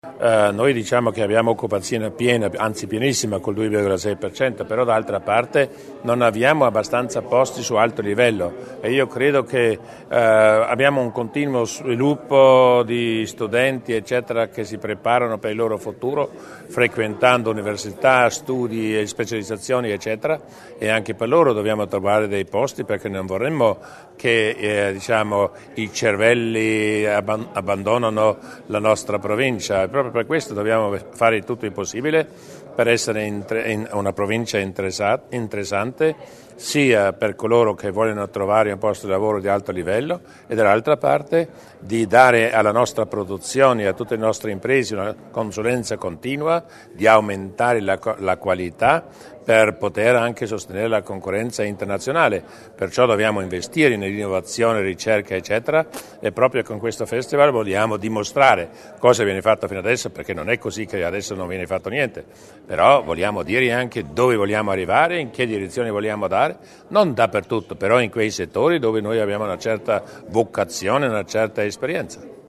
Noi diciamo che abbiamo occupazione piena, anzi pienissima col 2,6%, però d'altra parte non abbiamo abbastanza posti su alto livello e io credo che abbiamo un continuo sviluppo di studenti eccetera che si preparano per il loro futuro frequentando università, studi e specializzazioni eccetera, e anche per loro dobbiamo trovare dei posti perché non vorremmo che i cervelli abbandonano la nostra provincia. Proprio per questo dobbiamo fare tutto il possibile per essere una provincia interessante sia per coloro che vogliono trovare un posto di lavoro di alto livello e dall'altra parte di dare alla nostra produzione e a tutte le nostre imprese una consulenza continua, di aumentare la qualità per poter anche sostenere la concorrenza internazionale. Perciò dobbiamo investire nell'innovazione, ricerca eccetera, e proprio con questo festival vogliamo dimostrare cosa viene fatto fino adesso, perché non è così che adesso non viene fatto niente, però vogliamo dire anche dove vogliamo arrivare, in che direzione vogliamo dare, non dappertutto, però in quei settori dove noi abbiamo una certa vocazione, una certa esperienza.